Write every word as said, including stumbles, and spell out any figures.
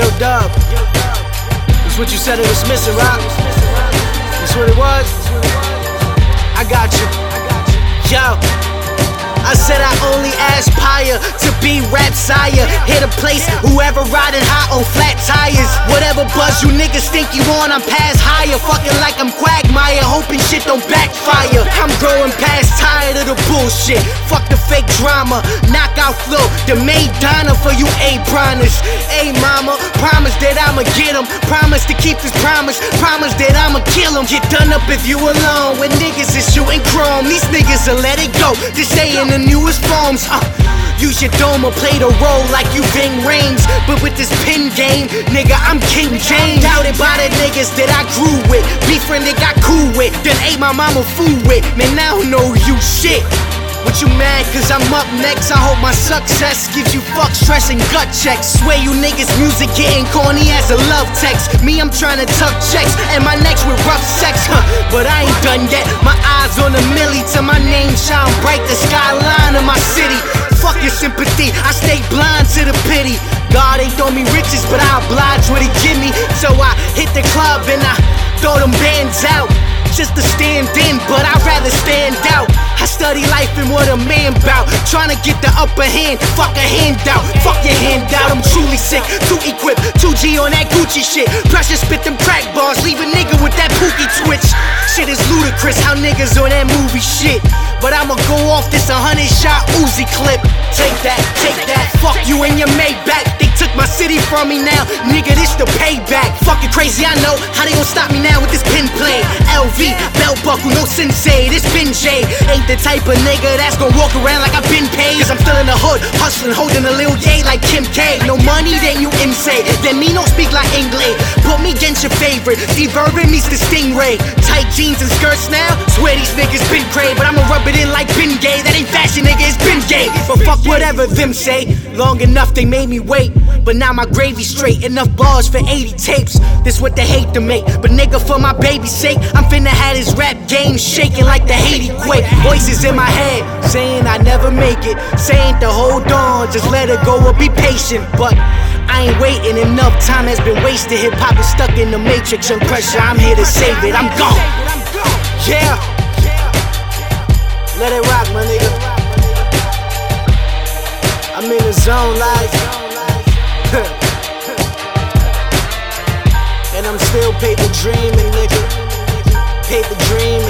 Yo, Dub, that's what you said it was missing, right? That's what it was? I got you. Yo, I said I only aspire to be rap sire. Here to place whoever riding hot on flat tires. Whatever buzz you niggas think you on, I'm past higher. Fucking like I'm Quagmire, hoping shit don't backfire. I'm growing past tired of the bullshit. Fuck the fake drama, knockout flow, the Madonna for you A-broners. Hey mama, promise that I'ma get him. Promise to keep this promise, promise that I'ma kill him. Get done up if you alone when niggas is shooting chrome. These niggas will let it go, just stay in the newest forms. uh, Use your dome or play the role like you Ving Rhames. But with this pin game, nigga, I'm King James. Doubted by the niggas that I grew with, befriended, got cool with, then ate my mama food with. Man, I don't know you shit. What you mad cause I'm up next? I hope my success gives you fuck stress and gut checks. Swear you niggas music getting corny as a love text. Me, I'm trying to tuck checks and my next with rough sex, huh? But I ain't done yet. My eyes on a milli till my name shine bright, the skyline of my city. Fuck your sympathy, I stay blind to the pity. God ain't throw me riches, but I oblige what he give me. So I hit the club and I throw them bands out, just to stand in, but I'd rather stand out. I study life and what a man bout, trying to get the upper hand, fuck a handout. Fuck your handout, I'm truly sick, too equipped, two G on that Gucci shit. Pressure spit them crack bars, leave a nigga with that pookie twitch. Shit is ludicrous how niggas on that movie shit. But I'ma go off this a hundred shot Uzi clip. Take that, take that, fuck you and your Maybach. They took my city from me now, nigga, this the payback. Fucking crazy, I know, how they gon' stop me now with this pin play? L V, belt buckle, no sensei, this pin J. Ain't the type of nigga that's gon' walk around like I've been paid. Cause I'm still in the hood, hustling, holding a little yay like Kim K. No money, then you insane, then me no speak like English. Put me against your favorite, Steve Irwin meets the Stingray. Tight jeans and skirts now, swear these niggas been cray. But I'ma rub it in like Ben Gay, that ain't fashion nigga, it's been gay. But fuck whatever them say, long enough they made me wait. But now my gravy's straight, enough bars for eighty tapes. This what they hate to make, but nigga for my baby's sake, I'm finna have this rap game shaking like the Haiti quake. Voices in my head, saying I never make it, saying to hold on, just let it go or be patient. But I ain't waiting, enough time has been wasted. Hip hop is stuck in the matrix, under pressure, I'm here to save it, I'm gone. Yeah, let it rock, my nigga. I'm in the zone, like and I'm still paper dreaming, nigga. Paper dreaming.